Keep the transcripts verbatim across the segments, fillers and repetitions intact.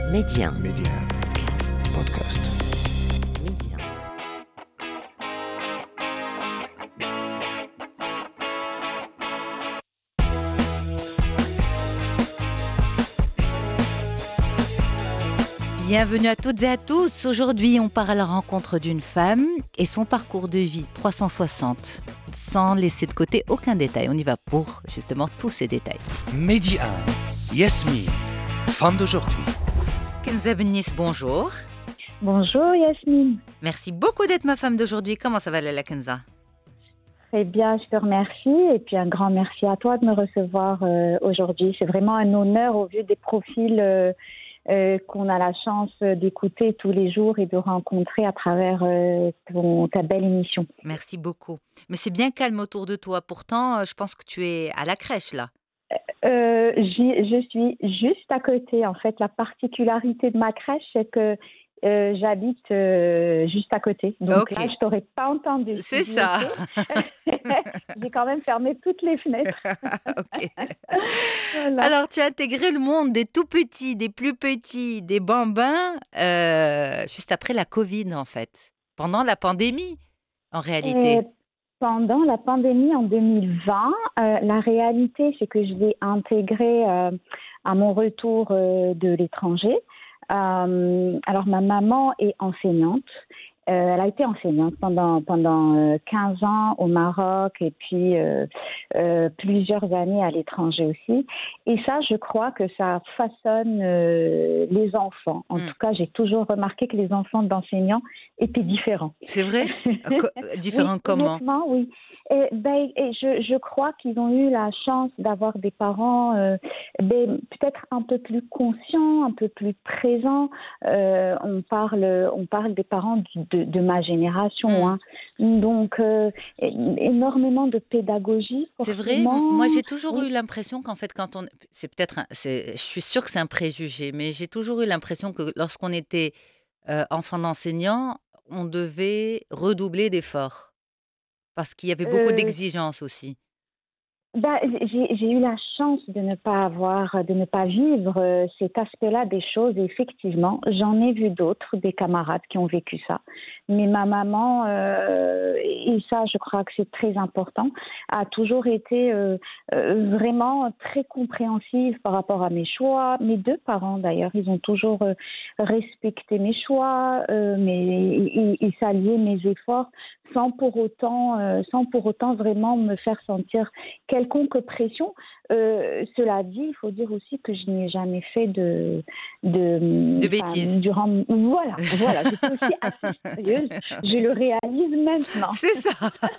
Média. Média. Podcast. Média. Bienvenue à toutes et à tous. Aujourd'hui, on part à la rencontre d'une femme et son parcours de vie trois cent soixante, sans laisser de côté aucun détail. On y va pour justement tous ces détails. Média. Yasmine, femme d'aujourd'hui. Kenza Bennis, bonjour. Bonjour Yasmine. Merci beaucoup d'être ma femme d'aujourd'hui. Comment ça va, Lala Kenza? Très bien, je te remercie. Et puis un grand merci à toi de me recevoir euh, aujourd'hui. C'est vraiment un honneur au vu des profils euh, euh, qu'on a la chance d'écouter tous les jours et de rencontrer à travers euh, ton, ta belle émission. Merci beaucoup. Mais c'est bien calme autour de toi. Pourtant, euh, je pense que tu es à la crèche, là. Euh, j'y- je suis juste à côté. En fait, la particularité de ma crèche, c'est que euh, j'habite euh, juste à côté. Donc Ok. là, je t'aurais pas entendu. C'est Si ça. j'y étais, j'ai quand même fermé toutes les fenêtres. Ok. Voilà. Alors, tu as intégré le monde des tout petits, des plus petits, des bambins, euh, juste après la Covid, en fait. Pendant la pandémie, en réalité. Euh, pendant la pandémie en deux mille vingt, euh, la réalité, c'est que je l'ai intégré euh, à mon retour euh, de l'étranger. Euh, alors, ma maman est enseignante. Euh, elle a été enseignante pendant, pendant euh, quinze ans au Maroc et puis euh, euh, plusieurs années à l'étranger aussi. Et ça, je crois que ça façonne euh, les enfants. En Mm. tout cas, j'ai toujours remarqué que les enfants d'enseignants étaient différents. C'est vrai? Euh, co- euh, Différent Oui, comment? honnêtement, oui. Et, ben, et je, je crois qu'ils ont eu la chance d'avoir des parents euh, ben, peut-être un peu plus conscients, un peu plus présents. Euh, on parle, on parle des parents du- de, de ma génération, Mm. hein. Donc euh, é- énormément de pédagogie. C'est vrai? M- Forcément. Moi, j'ai toujours Oui. eu l'impression qu'en fait, quand on... C'est peut-être... un- c'est... Je suis sûre que c'est un préjugé, mais j'ai toujours eu l'impression que lorsqu'on était euh, enfant d'enseignant, on devait redoubler d'efforts. Parce qu'il y avait beaucoup Euh, d'exigences aussi. Bah, j'ai j'ai eu la chance de ne pas avoir, de ne pas vivre euh, cet aspect-là des choses. Et effectivement, j'en ai vu d'autres, des camarades qui ont vécu ça. Mais ma maman, euh, et ça, je crois que c'est très important, a toujours été euh, euh, vraiment très compréhensive par rapport à mes choix. Mes deux parents, d'ailleurs, ils ont toujours euh, respecté mes choix, euh, mais, et, et salué mes efforts, sans pour autant, euh, sans pour autant vraiment me faire sentir quelconque pression. Euh, cela dit, il faut dire aussi que je n'ai jamais fait de, de, De enfin, bêtises. durant, voilà, voilà, j'étais aussi assez sérieuse. Je le réalise maintenant. C'est ça.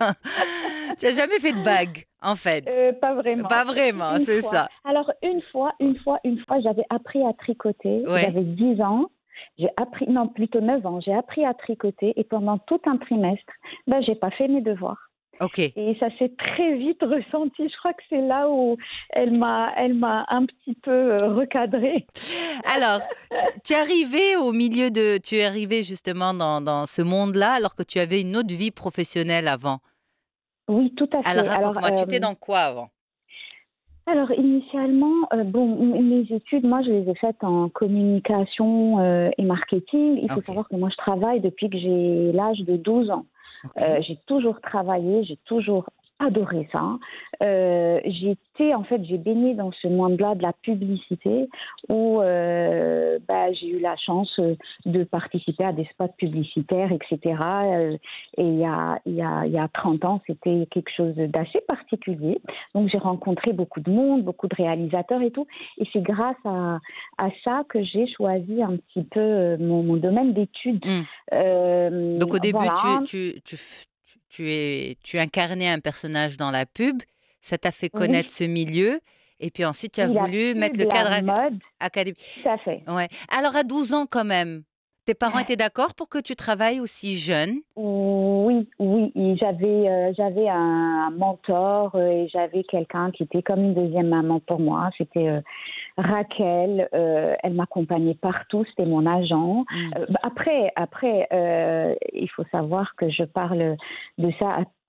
Tu n'as jamais fait de bague, en fait. Euh, pas vraiment. Pas vraiment, Une c'est fois. ça. Alors une fois, une fois, une fois, j'avais appris à tricoter. Ouais. J'avais dix ans. J'ai appris, non, plutôt neuf ans. J'ai appris à tricoter et pendant tout un trimestre, ben, j'ai pas fait mes devoirs. Ok. Et ça s'est très vite ressenti. Je crois que c'est là où elle m'a, elle m'a un petit peu euh, recadrée. Alors, tu es arrivé au milieu de... Tu es arrivé justement dans, dans ce monde-là alors que tu avais une autre vie professionnelle avant. Oui, tout à Alors, fait. Alors, raconte-moi, tu étais euh, dans quoi avant? alors initialement, euh, bon, m- mes études, moi, je les ai faites en communication euh, et marketing. Il faut Ok. savoir que moi, je travaille depuis que j'ai l'âge de douze ans. Ok. Euh, j'ai toujours travaillé, j'ai toujours adoré ça. Euh, j'ai été, en fait, j'ai baigné dans ce monde-là de la publicité où euh, bah, j'ai eu la chance euh, de participer à des spots publicitaires, et cetera. Euh, et il y a, il y a, il y a trente ans, c'était quelque chose d'assez particulier. Donc, j'ai rencontré beaucoup de monde, beaucoup de réalisateurs et tout. Et c'est grâce à, à ça que j'ai choisi un petit peu euh, mon, mon domaine d'études. Hmm. Euh, Donc au début, voilà. tu, tu, tu, f- tu, tu es, tu incarnais un personnage dans la pub, ça t'a fait Oui, connaître ce milieu, et puis ensuite tu as oui, la voulu mettre pub, le la cadre ac- mode, académique. tout à fait. Ouais. Alors à douze ans quand même, tes parents étaient d'accord pour que tu travailles aussi jeune? Oui, oui, et j'avais euh, j'avais un mentor euh, et j'avais quelqu'un qui était comme une deuxième maman pour moi. C'était euh, Raquel. Euh, elle m'accompagnait partout. C'était mon agent. Hmm. Euh, bah, après, après, euh, il faut savoir que je parle de ça à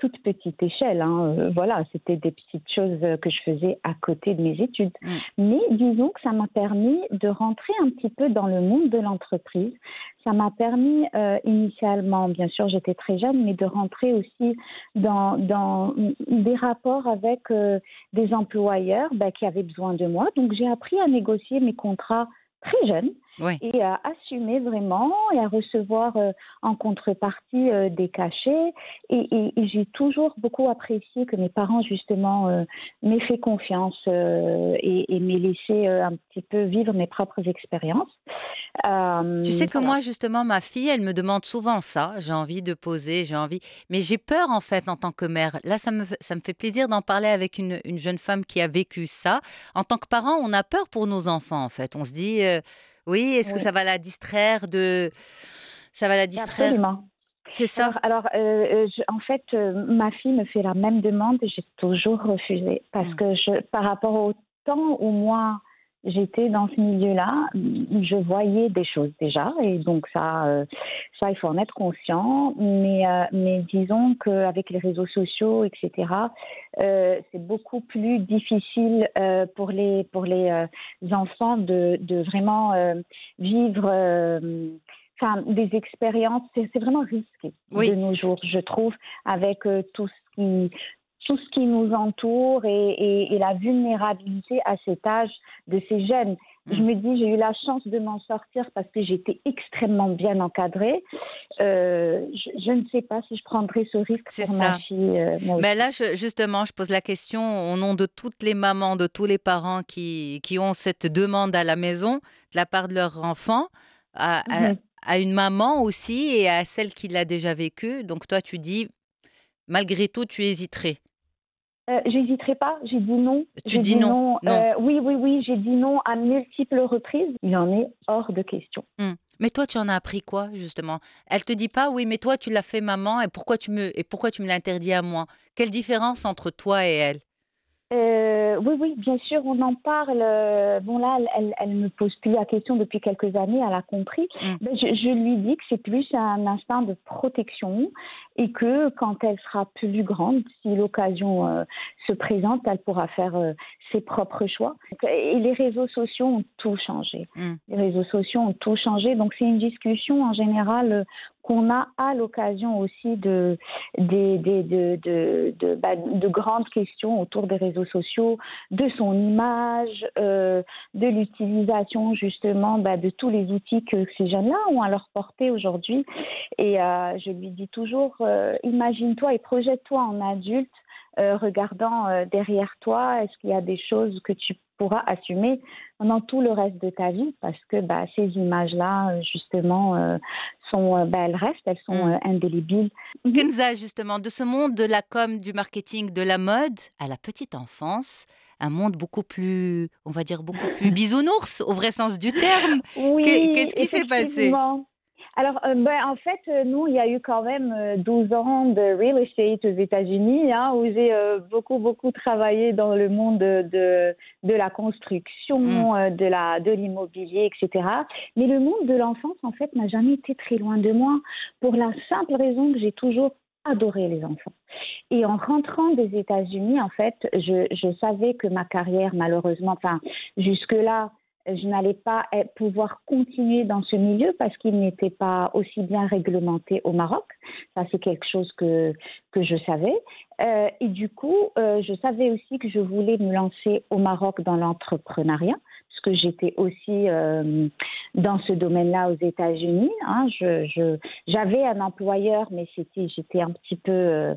toute petite échelle. Hein. Euh, voilà, c'était des petites choses euh, que je faisais à côté de mes études. Mm. Mais disons que ça m'a permis de rentrer un petit peu dans le monde de l'entreprise. Ça m'a permis euh, initialement, bien sûr, j'étais très jeune, mais de rentrer aussi dans, dans des rapports avec euh, des employeurs ben, qui avaient besoin de moi. Donc, j'ai appris à négocier mes contrats très jeune Oui. et à assumer vraiment et à recevoir euh, en contrepartie euh, des cachets. Et, et- et j'ai toujours beaucoup apprécié que mes parents, justement, euh, m'aient fait confiance euh, et, et m'aient laissé euh, un petit peu vivre mes propres expériences. Tu Euh, sais que voilà. moi, justement, ma fille, elle me demande souvent ça. J'ai envie de poser, j'ai envie. Mais j'ai peur, en fait, en tant que mère. Là, ça me, fait- ça me fait plaisir d'en parler avec une, une jeune femme qui a vécu ça. En tant que parent, on a peur pour nos enfants, en fait. On se dit, euh, oui, est-ce que Oui, ça va la distraire de... Ça va la distraire. absolument. C'est ça. Alors, alors euh, euh, je- en fait, euh, ma fille me fait la même demande et j'ai toujours refusé parce Mm. que je, par rapport au temps où moi j'étais dans ce milieu-là, je voyais des choses déjà et donc ça, euh, ça il faut en être conscient. Mais, euh, mais disons qu'avec les réseaux sociaux, et cetera, euh, c'est beaucoup plus difficile euh, pour les pour les euh, enfants de, de vraiment euh, vivre. Euh, enfin, des expériences, c'est c'est vraiment risqué de Oui, nos jours, je trouve, avec euh, tout ce qui tout ce qui nous entoure et, et- et la vulnérabilité à cet âge de ces jeunes. Je mm, me dis, j'ai eu la chance de m'en sortir parce que j'étais extrêmement bien encadrée. Euh, je, je ne sais pas si je prendrais ce risque c'est pour ma ça. fille, euh, moi Mais aussi. là, je- justement, je pose la question au nom de toutes les mamans, de tous les parents qui, qui ont cette demande à la maison de la part de leur enfant, à, à- Mhm. à une maman aussi et à celle qui l'a déjà vécu. Donc toi, tu dis, malgré tout, tu hésiterais. Euh, j'hésiterai pas, j'ai dit non. Tu J'ai dis dit non, non. non. Euh, oui, oui, oui, j'ai dit non à multiples reprises. Il en est hors de question. Hmm. Mais toi, tu en as appris quoi, justement? Elle te dit pas, oui, mais toi, tu l'as fait, maman, et pourquoi tu me, et pourquoi tu me l'interdis à moi? Quelle différence entre toi et elle? Euh, oui, oui, bien sûr, on en parle. Euh, Bon, là, elle, elle, elle me pose plus la question depuis quelques années, elle a compris. Hmm. Ben, je, je lui dis que c'est plus un instinct de protection et que quand elle sera plus grande, si l'occasion euh, se présente, elle pourra faire euh, ses propres choix. Et les réseaux sociaux ont tout changé. Hmm. Les réseaux sociaux ont tout changé. Donc, c'est une discussion en général euh, qu'on a à l'occasion aussi de, des, des- de, de, de, bah, de grandes questions autour des réseaux sociaux, de son image, euh, de l'utilisation justement bah, de tous les outils que ces jeunes-là ont à leur portée aujourd'hui. Et euh, je lui dis toujours, euh, imagine-toi et projette-toi en adulte, euh, regardant euh, derrière toi, est-ce qu'il y a des choses que tu pourras assumer pendant tout le reste de ta vie parce que bah, ces images-là, euh, justement, euh, sont, euh, bah, elles restent, elles sont Hmm. euh, indélébiles. Mhm. Kenza, justement, de ce monde de la com, du marketing, de la mode, à la petite enfance, un monde beaucoup plus, on va dire, beaucoup plus bisounours, au vrai sens du terme. Qu'est- Oui, Qu'est-ce qui s'est passé? effectivement. Alors, euh, ben, en fait, euh, nous, il y a eu quand même euh, douze ans de real estate aux États-Unis, hein, où j'ai euh, beaucoup, beaucoup travaillé dans le monde de, de, de la Hmm. construction, euh, de la, de l'immobilier, et cetera. Mais le monde de l'enfance, en fait, n'a jamais été très loin de moi, pour la simple raison que j'ai toujours adoré les enfants. Et en rentrant des États-Unis, en fait, je, je savais que ma carrière, malheureusement, enfin, jusque-là, je n'allais pas être- pouvoir continuer dans ce milieu parce qu'il n'était pas aussi bien réglementé au Maroc. Ça, c'est quelque chose que, que je savais. Euh, et du coup, euh, je savais aussi que je voulais me lancer au Maroc dans l'entrepreneuriat, parce que j'étais aussi euh, dans ce domaine-là aux États-Unis. Hein. Je, je, j'avais un employeur, mais c'était, j'étais un petit peu euh,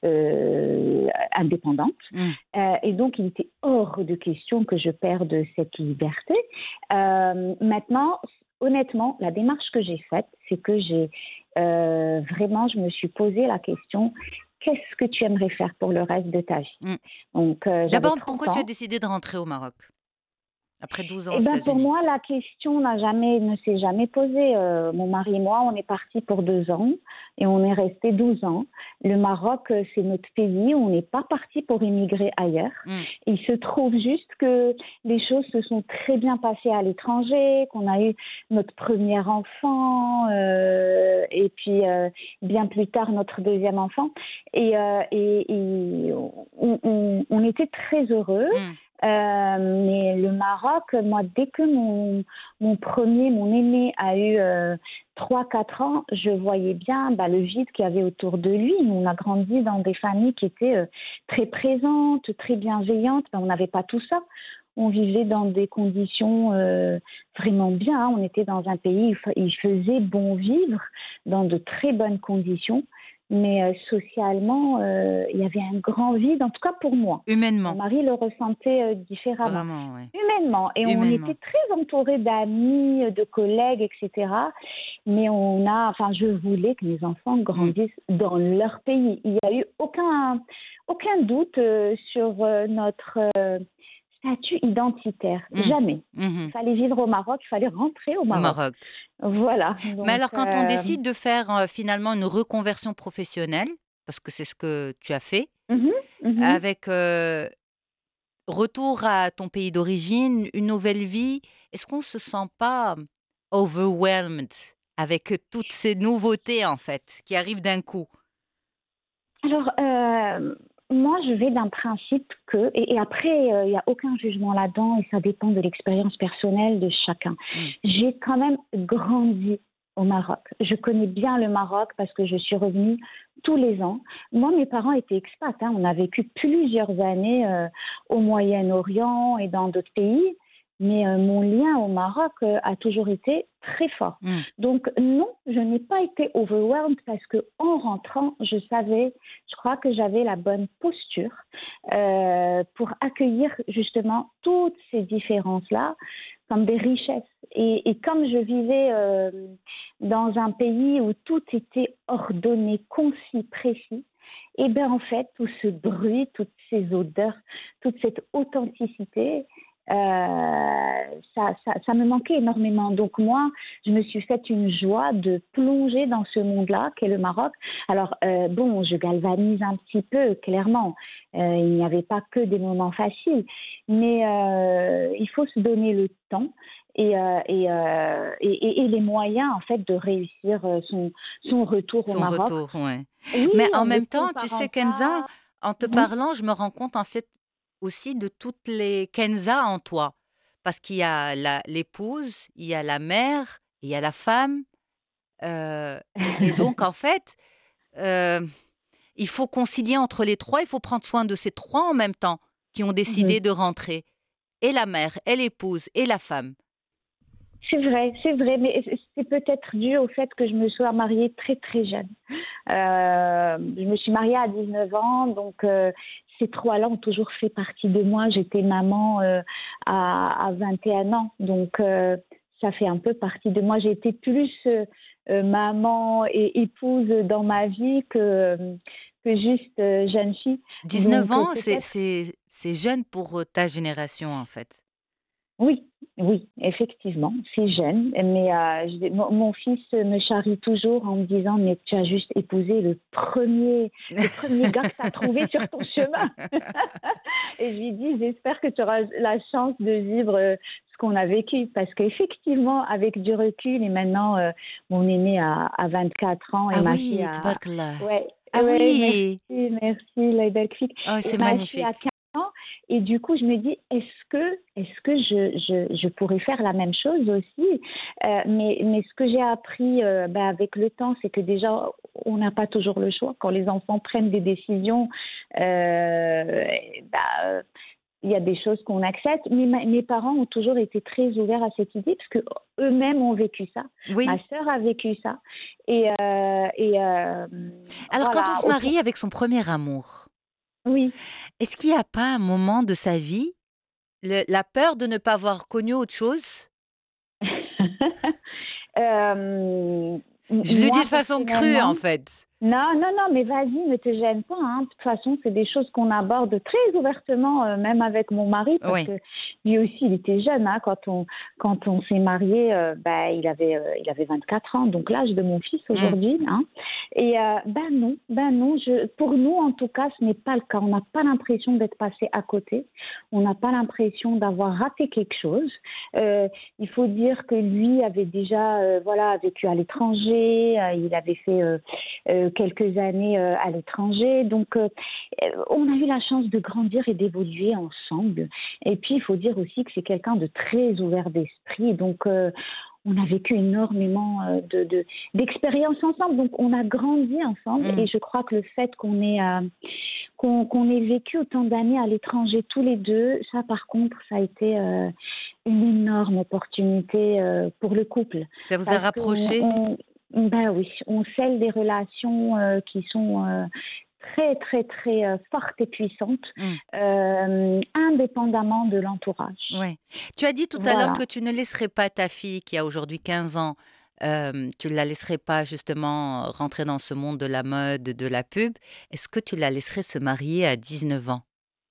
euh, indépendante. Hmm. Euh, et donc, il était hors de question que je perde cette liberté. Euh, maintenant, honnêtement, la démarche que j'ai faite, c'est que j'ai euh, vraiment, je me suis posé la question, qu'est-ce que tu aimerais faire pour le reste de ta vie? Hmm. Donc, euh, j'avais D'abord, trente pourquoi tu as ans. décidé de rentrer au Maroc? Après douze ans aux Eh ben, pour États-Unis. moi, la question n'a jamais, ne s'est jamais posée. Euh, mon mari et moi, on est partis pour deux ans et on est resté douze ans. Le Maroc, euh, c'est notre pays. On n'est pas parti pour immigrer ailleurs. Mm. Il se trouve juste que les choses se sont très bien passées à l'étranger, qu'on a eu notre premier enfant euh, et puis euh, bien plus tard notre deuxième enfant. Et, euh, et, et on, on- on était très heureux. Mm. Euh, mais le Maroc, moi, dès que mon, mon premier, mon aîné a eu euh, trois quatre ans, je voyais bien bah, le vide qu'il y avait autour de lui. On a grandi dans des familles qui étaient euh, très présentes, très bienveillantes. Ben, on n'avait pas tout ça. On vivait dans des conditions euh, vraiment bien. Hein. On était dans un pays où il fa- il faisait bon vivre, dans de très bonnes conditions. Mais euh, socialement, euh, il y avait un grand vide, en tout cas pour moi. Mon Humainement, mari le ressentait euh, différemment, vraiment, ouais. humainement. Et on était Humainement. très entourés d'amis, de collègues, et cetera. Mais on a, enfin, je voulais que mes enfants Mm. grandissent dans leur pays. Il n'y a eu aucun, aucun doute euh, sur euh, notre euh, statut identitaire. Mm. Jamais. Il Mhm. fallait vivre au Maroc, il fallait rentrer au Au Maroc. Maroc. Voilà. Mais Donc, alors, quand on euh, décide de faire euh, finalement une reconversion professionnelle, parce que c'est ce que tu as fait, mhm, mhm. avec euh, retour à ton pays d'origine, une nouvelle vie, est-ce qu'on se sent pas overwhelmed avec toutes ces nouveautés en fait qui arrivent d'un coup? Alors, euh, moi, je vais d'un principe que, et, et après, euh, il n'y a aucun jugement là-dedans et ça dépend de l'expérience personnelle de chacun. Mm. J'ai quand même grandi au Maroc. Je connais bien le Maroc parce que je suis revenue tous les ans. Moi, mes parents étaient expats. Hein. On a vécu plusieurs années euh, au Moyen-Orient et dans d'autres pays. Mais euh, mon lien au Maroc euh, a toujours été très fort. Mm. Donc non, je n'ai pas été overwhelmed parce que en rentrant, je savais, je crois que j'avais la bonne posture euh, pour accueillir justement toutes ces différences-là comme des richesses. Et, et comme je vivais euh, dans un pays où tout était ordonné, concis, précis, et bien en fait, tout ce bruit, toutes ces odeurs, toute cette authenticité, euh, ça, ça, ça me manquait énormément. Donc moi, je me suis fait une joie de plonger dans ce monde-là qu'est le Maroc. Alors euh, bon, je galvanise un petit peu, clairement. Euh, il n'y avait pas que des moments faciles, mais euh, il faut se donner le temps. Et, euh, et, euh, et, et, et les moyens en fait de réussir euh, son, son retour au Son Maroc. retour, ouais. Oui, Mais en en ne même temps, tu comparant sais, Kenza, pas. en te Mhm, parlant, je me rends compte en fait aussi de toutes les Kenza en toi. Parce qu'il y a la- l'épouse, il y a la mère, il y a la femme. euh, et, et donc, en fait, euh, il faut concilier entre les trois, il faut prendre soin de ces trois en même temps qui ont mhm. décidé de rentrer. Et la mère, et l'épouse, et la femme. C'est vrai, c'est vrai, mais c'est peut-être dû au fait que je me sois mariée très très jeune. Euh, je me suis mariée à dix-neuf ans, donc euh, ces trois-là ont toujours fait partie de moi. J'étais maman euh, à, à vingt et un ans, donc euh, ça fait un peu partie de moi. J'ai été plus euh, euh, maman et épouse dans ma vie que, que juste euh, jeune fille. dix-neuf Donc euh, ans, c'est peut-être. c'est- c'est jeune pour euh, ta génération, en fait. Oui, oui, effectivement, c'est jeune, mais euh, je- mon, mon fils me charrie toujours en me disant mais tu as juste épousé le premier, le premier gars que tu as trouvé sur ton chemin. Et je lui dis j'espère que tu auras la chance de vivre euh, ce qu'on a vécu parce qu'effectivement avec du recul et maintenant euh, mon aîné a, a vingt-quatre ans et Ah ma fille oui, a tabarakallah. ouais Ah ouais oui! merci merci la belle fille Oh, et c'est ma fille a magnifique. ans. Et du coup, je me dis, est-ce que, est-ce que je, je, je pourrais faire la même chose aussi euh, mais, mais ce que j'ai appris euh, bah, avec le temps, c'est que déjà, on n'a pas toujours le choix. Quand les enfants prennent des décisions, euh, bah, il y a des choses qu'on accepte. Mais ma- mes parents ont toujours été très ouverts à cette idée parce que eux-mêmes ont vécu ça. Ma Oui. sœur a vécu ça. Et, euh, et euh, Alors, quand on voilà, se autour. marie avec son premier amour, Oui. est-ce qu'il n'y a pas un moment de sa vie, le- la peur de ne pas avoir connu autre chose? Euh, Je le dis moi, de façon crue, en personnellement, fait. Non, non, non, mais vas-y, ne te gêne pas, hein. De toute façon, c'est des choses qu'on aborde très ouvertement, euh, même avec mon mari, parce Oui. que lui aussi, il était jeune, hein, quand on, quand on s'est marié, euh, bah, il avait, euh, il avait vingt-quatre ans, donc l'âge de mon fils Mm. aujourd'hui, hein. Et euh, ben non, ben non, je, pour nous, en tout cas, ce n'est pas le cas. On n'a pas l'impression d'être passé à côté. On n'a pas l'impression d'avoir raté quelque chose. Euh, il faut dire que lui avait déjà, euh, voilà, vécu à l'étranger. Euh, il avait fait euh, euh, quelques années euh, à l'étranger. Donc, euh, on a eu la chance de grandir et d'évoluer ensemble. Et puis, il faut dire aussi que c'est quelqu'un de très ouvert d'esprit. Donc, euh, on a vécu énormément euh, de, de, d'expériences ensemble. Donc, on a grandi ensemble. Mm. Et je crois que le fait qu'on ait, euh, qu'on, qu'on ait vécu autant d'années à l'étranger tous les deux, ça, par contre, ça a été euh, une énorme opportunité euh, pour le couple. Ça vous a Parce qu'on, rapproché? on, ben oui, on scelle des relations euh, qui sont euh, très, très, très euh, fortes et puissantes, Mm. euh, indépendamment de l'entourage. Ouais. Tu as dit tout à l'heure Voilà. que tu ne laisserais pas ta fille, qui a aujourd'hui quinze ans, euh, tu ne la laisserais pas justement rentrer dans ce monde de la mode, de la pub. Est-ce que tu la laisserais se marier à dix-neuf ans?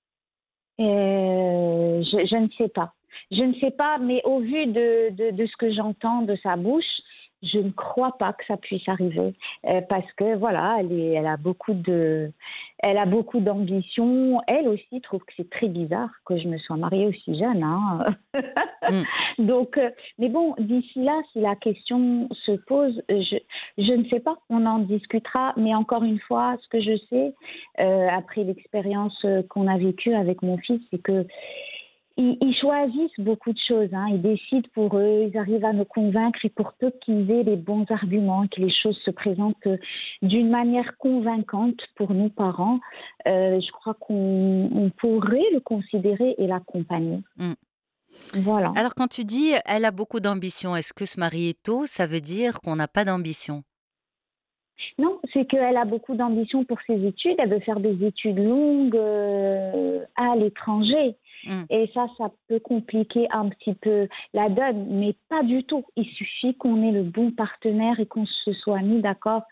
Euh, je, je ne sais pas. Je ne sais pas, mais au vu de, de, de ce que j'entends de sa bouche, je ne crois pas que ça puisse arriver. Euh, parce que voilà, elle, est, elle a beaucoup de, elle a beaucoup d'ambition. Elle aussi trouve que c'est très bizarre que je me sois mariée aussi jeune, hein. Mm. Donc, euh, mais bon, d'ici là, si la question se pose, je, je ne sais pas. On en discutera. Mais encore une fois, ce que je sais, euh, après l'expérience euh, qu'on a vécue avec mon fils, c'est que ils, ils choisissent beaucoup de choses, hein. Ils décident pour eux, ils arrivent à nous convaincre et pour peu qu'ils aient les bons arguments, que les choses se présentent euh, d'une manière convaincante pour nous parents, euh, je crois qu'on on pourrait le considérer et l'accompagner. Mm. Voilà. Alors quand tu dis elle a beaucoup d'ambition, est-ce que se marier tôt, ça veut dire qu'on n'a pas d'ambition? Non, c'est qu'elle a beaucoup d'ambition pour ses études. Elle veut faire des études longues euh, à l'étranger. Mm. Et ça, ça peut compliquer un petit peu la donne, mais pas du tout. Il suffit qu'on ait le bon partenaire et qu'on se soit mis d'accord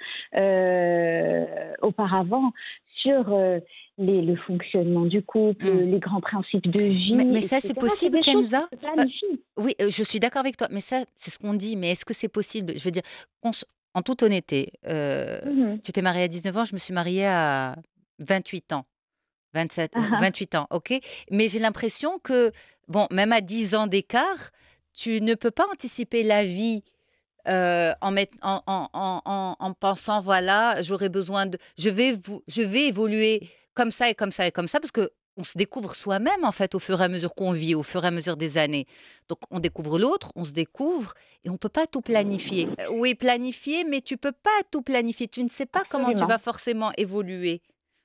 euh, auparavant sur euh, les, le fonctionnement du couple, Mm. les grands principes de Mais, vie, mais ça, c'est et cetera. C'est possible, des choses qui Kenza? se Pa- planifient. Oui, euh, je suis d'accord avec toi, mais ça, c'est ce qu'on dit. Mais est-ce que c'est possible? Je veux dire, qu'on s- en toute honnêteté, euh, Mhm. tu t'es mariée à dix-neuf ans, je me suis mariée à vingt-huit ans. vingt-sept, Ah euh, ah. vingt-huit ans, OK. Mais j'ai l'impression que, bon, même à dix ans d'écart, tu ne peux pas anticiper la vie euh, en, mett- en, en, en, en- en pensant, voilà, j'aurais besoin de... Je vais, vou- je vais évoluer comme ça et comme ça et comme ça, parce que on se découvre soi-même, en fait, au fur et à mesure qu'on vit, au fur et à mesure des années. Donc, on découvre l'autre, on se découvre, et on ne peut pas tout planifier. Euh, oui, planifier, mais tu peux pas tout planifier. Tu ne sais pas comment tu vas Absolument. forcément évoluer.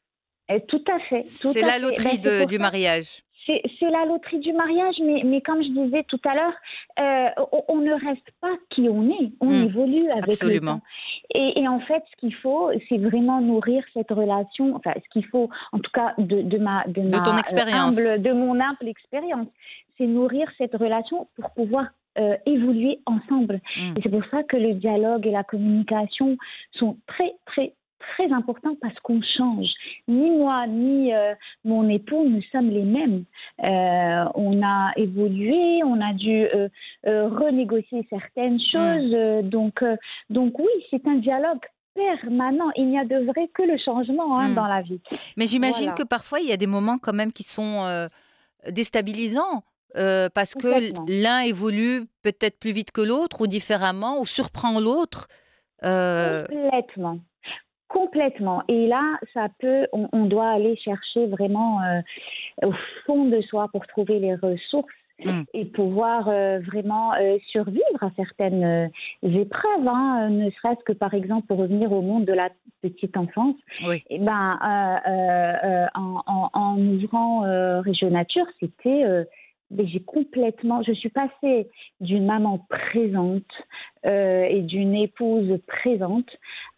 Et tout à fait, tout C'est à la fait. Ben, loterie c'est de- pour du ça. mariage. C'est c'est la loterie du mariage, mais, mais comme je disais tout à l'heure, euh, on, on ne reste pas qui on est, on Mm, évolue avec le temps. absolument. Et, et en fait, ce qu'il faut, c'est vraiment nourrir cette relation, enfin, ce qu'il faut, en tout cas, de, de, ma, de, De ton ma, euh, expérience. humble, de mon humble expérience, c'est nourrir cette relation pour pouvoir euh, évoluer ensemble. Mm, Et c'est pour ça que le dialogue et la communication sont très, très, très importants parce qu'on change. Ni moi, ni euh, mon époux, nous sommes les mêmes. Euh, on a évolué, on a dû euh, euh, renégocier certaines mm. choses. euh, donc, euh, donc oui, c'est un dialogue permanent. Il n'y a de vrai que le changement, hein, Mmh. dans la vie. Mais j'imagine Voilà, que parfois, il y a des moments quand même qui sont, heu, déstabilisants, heu, parce que l complètement. l'un évolue peut-être plus vite que l'autre ou différemment ou surprend l'autre. Heu, Complètement. Complètement. Et là, ça peut, on, on doit aller chercher vraiment euh, au fond de soi pour trouver les ressources mmh, et pouvoir euh, vraiment euh, survivre à certaines euh, épreuves, hein, euh, ne serait-ce que par exemple pour revenir au monde de la petite enfance, oui. et ben, euh, euh, euh, en, en, en ouvrant euh, Région Nature, c'était... euh, mais j'ai complètement, je suis passée d'une maman présente euh, et d'une épouse présente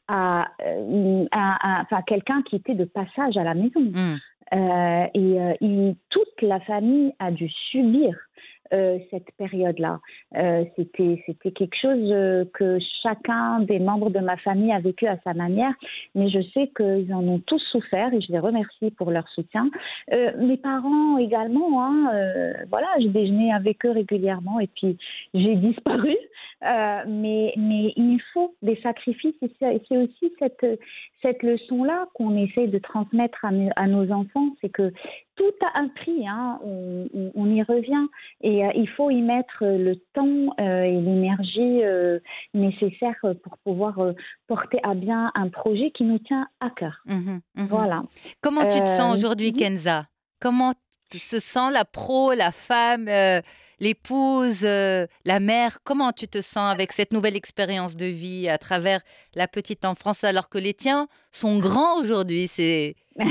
à, euh, à, à- enfin, quelqu'un qui était de passage à la maison. Mmh, Euh, et euh, il- toute la famille a dû subir euh, cette période-là. Euh, c'était, c'était quelque chose euh, que chacun des membres de ma famille a vécu à sa manière, mais je sais qu'ils en ont tous souffert et je les remercie pour leur soutien. Euh, mes parents également, hein, euh, voilà, je déjeunais avec eux régulièrement et puis j'ai disparu, euh, mais, mais il faut des sacrifices et c'est, c'est aussi cette, cette leçon-là qu'on essaie de transmettre à, mes, à nos enfants, c'est que tout a un prix, hein, on, on, on y revient et euh, il faut y mettre le temps euh, et l'énergie euh, nécessaire pour pouvoir euh, porter à bien un projet qui nous tient à cœur. Mmh mh. Mmh. Voilà. Comment tu te sens Euh, aujourd'hui, mhm. Kenza? Comment t se sent la pro, la femme, heu, l'épouse, heu, la mère? Comment tu te sens avec cette nouvelle expérience de vie à travers la petite enfance alors que les tiens sont grands aujourd'hui? C'est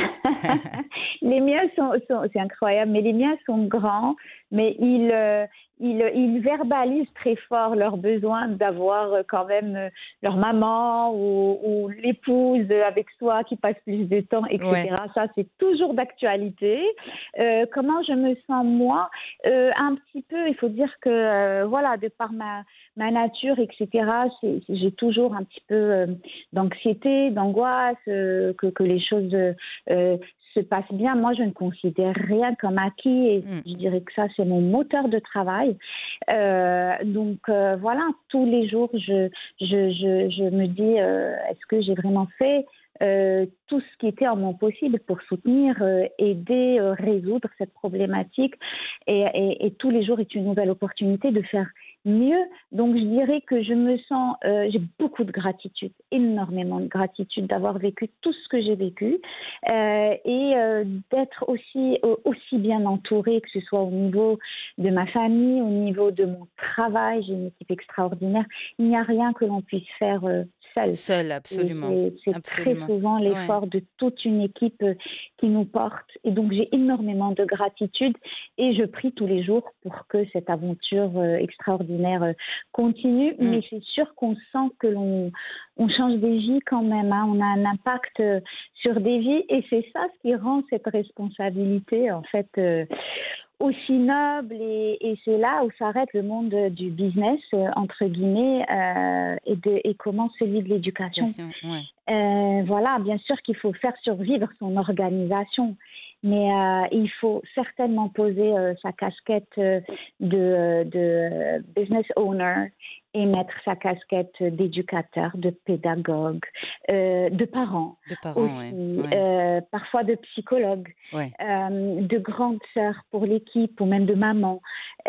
Les miens sont, sont- c'est incroyable, mais les miens sont grands, mais ils, euh, ils, ils verbalisent très fort leur besoin d'avoir euh, quand même euh, leur maman ou, ou l'épouse avec soi qui passe plus de temps, ouais. et cetera. Ça, c'est toujours d'actualité. Euh, comment je me sens moi? Euh, Un petit peu, il faut dire que, euh, voilà, de par ma, ma nature, et cetera, c'est- c'est- j'ai toujours un petit peu euh, d'anxiété, d'angoisse, euh, que, que les choses euh, se passe bien. Moi, je ne considère rien comme acquis et Mmh. je dirais que ça, c'est mon moteur de travail. Euh, donc, euh, voilà, tous les jours, je, je, je, je me dis, euh, est-ce que j'ai vraiment fait euh, tout ce qui était en mon possible pour soutenir, euh, aider, euh, résoudre cette problématique. Et, et, et tous les jours est une nouvelle opportunité de faire mieux. Donc, je dirais que je me sens, euh, j'ai beaucoup de gratitude, énormément de gratitude d'avoir vécu tout ce que j'ai vécu euh, et euh, d'être aussi, euh, aussi bien entourée, que ce soit au niveau de ma famille, au niveau de mon travail. J'ai une équipe extraordinaire. Il n'y a rien que l'on puisse faire euh, seul. Seule, Et absolument, c'est, c'est très absolument. souvent Ouais. l'effort de toute une équipe euh, qui nous porte. Et donc, j'ai énormément de gratitude et je prie tous les jours pour que cette aventure euh, extraordinaire euh, continue. Mmh. Mais c'est sûr qu'on sent que l'on on change des vies quand même, hein. On a un impact euh, sur des vies et c'est ça ce qui rend cette responsabilité, en fait, euh, aussi noble et, et c'est là où s'arrête le monde du business, euh, entre guillemets, euh, et, de, et commence celui de l'éducation. Question, ouais. Euh, voilà, bien sûr qu'il faut faire survivre son organisation, mais euh, il faut certainement poser euh, sa casquette euh, de, de business owner et mettre sa casquette d'éducateur, de pédagogue, euh, de parent De parents, ouais, aussi, ouais, euh, parfois de psychologue, ouais. euh, de grande sœur pour l'équipe ou même de maman.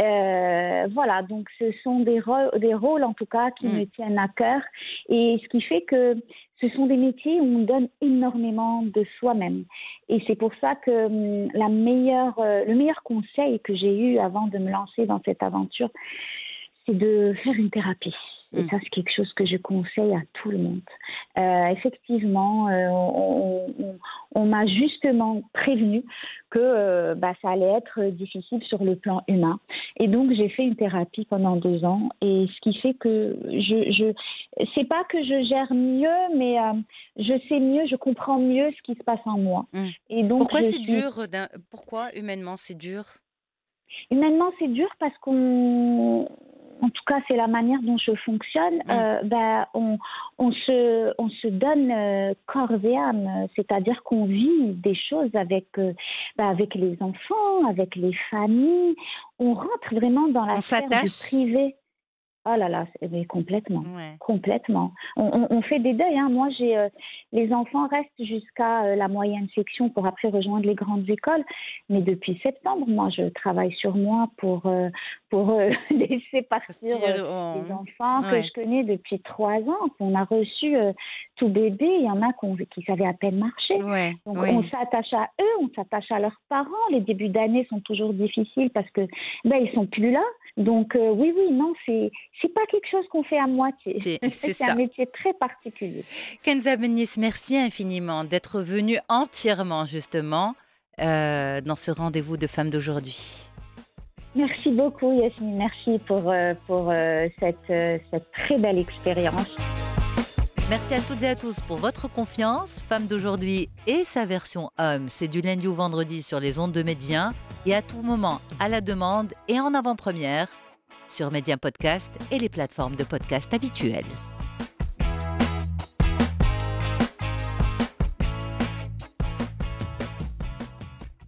Euh, voilà, donc ce sont des, rôles, des rôles en tout cas qui Mmh. me tiennent à cœur et ce qui fait que ce sont des métiers où on donne énormément de soi-même. Et c'est pour ça que hum, la meilleure, euh, le meilleur conseil que j'ai eu avant de me lancer dans cette aventure, c'est de faire une thérapie. Et Mmh. ça, c'est quelque chose que je conseille à tout le monde. Euh, effectivement, euh, on, on- on m'a justement prévenu que euh, bah, ça allait être difficile sur le plan humain. Et donc, j'ai fait une thérapie pendant deux ans. Et ce qui fait que je, je c'est pas que je gère mieux, mais euh, je sais mieux, je comprends mieux ce qui se passe en moi. Mmh. Et donc, Pourquoi je c'est suis dur d'un pourquoi humainement c'est dur? Humainement, c'est dur parce qu'on, en tout cas, c'est la manière dont je fonctionne. Mmh. Euh, ben, on, on se, on se donne euh, corps et âme, c'est-à-dire qu'on vit des choses avec, euh, ben, avec les enfants, avec les familles. On rentre vraiment dans la On sphère du s'attache? privé. Oh là là, c'est- mais complètement, Ouais. complètement. On, on- on fait des deuils, hein. Moi, j'ai euh, les enfants restent jusqu'à euh, la moyenne section pour après rejoindre les grandes écoles. Mais depuis septembre, moi, je travaille sur moi pour euh, pour euh, laisser partir euh, Dire les on enfants que ouais. je connais depuis trois ans, qu'on a reçus euh, tout bébé. Il y en a qu'on- qui savaient à peine marcher. Ouais, Donc, on oui. s'attache à eux, on s'attache à leurs parents. Les débuts d'année sont toujours difficiles parce que ben ils sont plus là. Donc euh, oui, oui, non, c'est c'est pas quelque chose qu'on fait à moitié. C'est c'est C'est un ça. métier très particulier. Kenza Benis, merci infiniment d'être venue entièrement justement, heu, dans ce rendez-vous de femmes d'aujourd'hui. Merci beaucoup, Yasmine. Merci pour, euh, pour euh, cette, euh, cette très belle expérience. Merci à toutes et à tous pour votre confiance. Femme d'aujourd'hui et sa version homme, c'est du lundi au vendredi sur les ondes de Média et à tout moment à la demande et en avant-première sur Média Podcast et les plateformes de podcast habituelles.